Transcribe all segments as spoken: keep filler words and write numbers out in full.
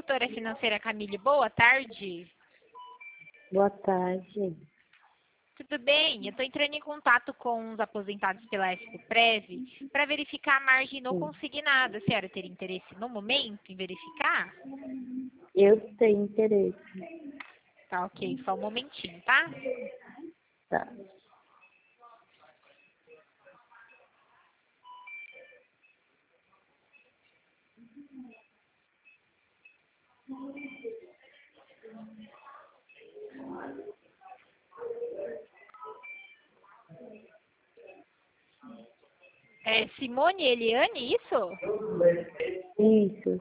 consultora financeira Camille, boa tarde. Boa tarde. Tudo bem? Eu estou entrando em contato com os aposentados pela Expoprev para verificar a margem no Sim. consignado. A senhora teria interesse no momento em verificar? Eu tenho interesse. Tá, ok. Só um momentinho, tá? Tá. É Simone Eliane, isso? Isso.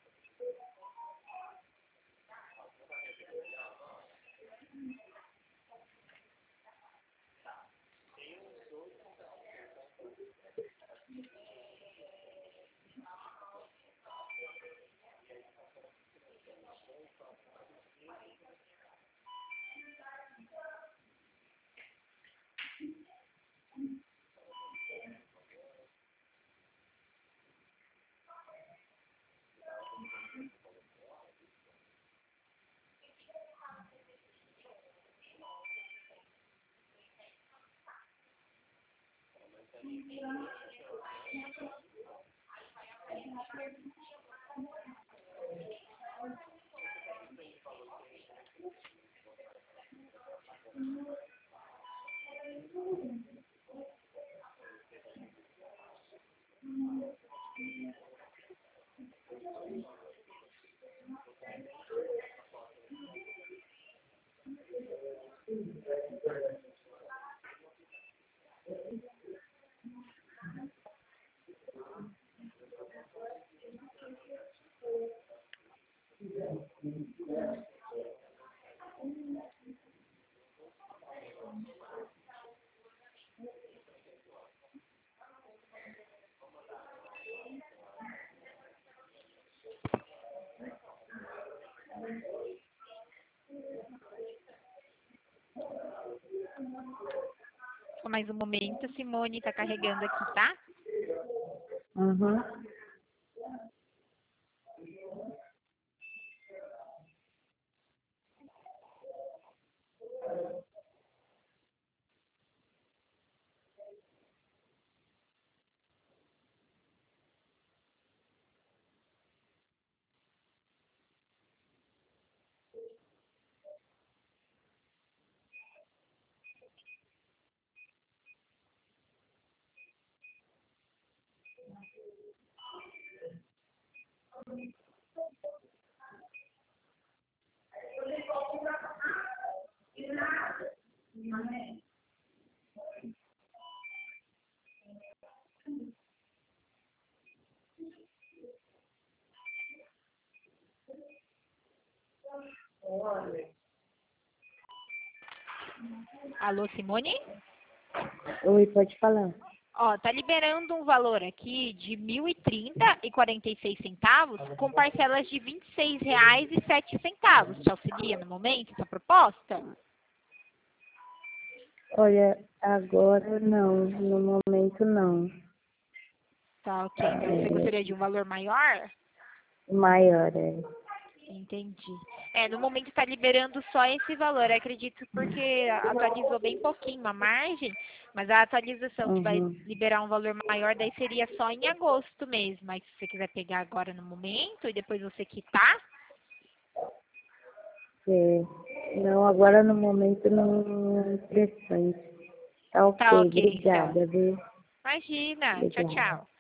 Só mais um momento, Simone está carregando aqui, tá? Uhum. Alô, Simone? Oi, pode falar. Ó, tá liberando um valor aqui de mil e trinta e quarenta e seis centavos com parcelas de vinte e seis reais e sete centavos. Te auxilia no momento essa proposta? Olha, agora não, no momento não. Tá, ok. Então você É, gostaria de um valor maior? maior, é. Entendi. É, no momento está liberando só esse valor, acredito, porque atualizou bem pouquinho a margem, mas a atualização que vai Uhum. liberar um valor maior, daí seria só em agosto mesmo. Mas se você quiser pegar agora no momento e depois você quitar, É. Não, agora no momento não é interessante. Tá tá ok, ok, então. obrigada, viu? Imagina. Tchau, Obrigada. tchau.